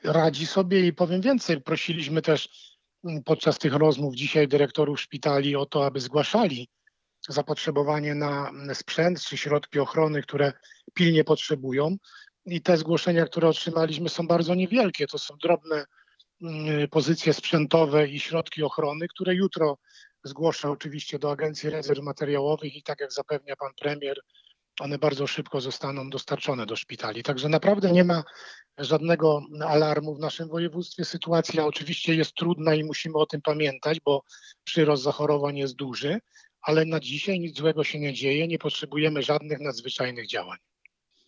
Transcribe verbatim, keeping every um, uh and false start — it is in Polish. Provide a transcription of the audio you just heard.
radzi sobie i powiem więcej, prosiliśmy też mm, podczas tych rozmów dzisiaj dyrektorów szpitali o to, aby zgłaszali zapotrzebowanie na mm, sprzęt czy środki ochrony, które pilnie potrzebują. I te zgłoszenia, które otrzymaliśmy, są bardzo niewielkie. To są drobne mm, pozycje sprzętowe i środki ochrony, które jutro zgłoszę oczywiście do Agencji Rezerw Materiałowych i tak jak zapewnia pan premier, one bardzo szybko zostaną dostarczone do szpitali. Także naprawdę nie ma żadnego alarmu w naszym województwie. Sytuacja oczywiście jest trudna i musimy o tym pamiętać, bo przyrost zachorowań jest duży, ale na dzisiaj nic złego się nie dzieje, nie potrzebujemy żadnych nadzwyczajnych działań.